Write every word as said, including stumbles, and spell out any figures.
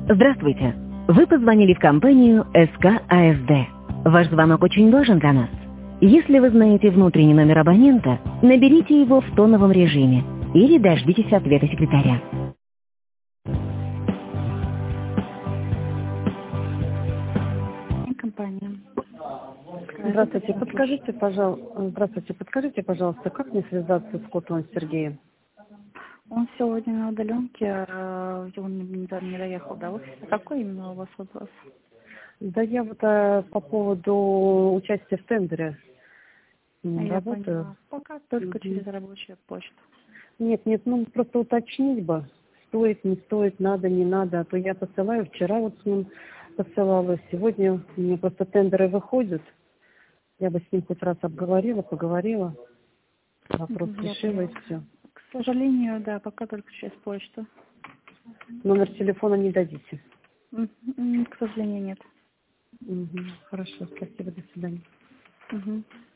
Здравствуйте. Вы позвонили в компанию эс ка а эс дэ. Ваш звонок очень важен для нас. Если вы знаете внутренний номер абонента, наберите его в тоновом режиме или дождитесь ответа секретаря. Компания. Здравствуйте, подскажите, пожалуйста, здравствуйте, подскажите, пожалуйста, как мне связаться с Котовым Сергеем? Он сегодня на удаленке, а, он не, не до- не доехал до офиса. Какой именно у вас вопрос? Да я вот а, по поводу участия в тендере м, А я работаю. поняла. Пока только Мгм. через рабочую почту. Нет, нет, ну просто уточнить бы, стоит, не стоит, надо, не надо, а то я посылаю, вчера вот с ним посылала, сегодня у меня просто тендеры выходят, я бы с ним хоть раз обговорила, поговорила, вопрос Мгм, я решила и поняла. все. К сожалению, да, пока только через почту. Номер телефона не дадите. М, м, К сожалению, нет. Мгм. Хорошо, спасибо, до свидания. Мгм.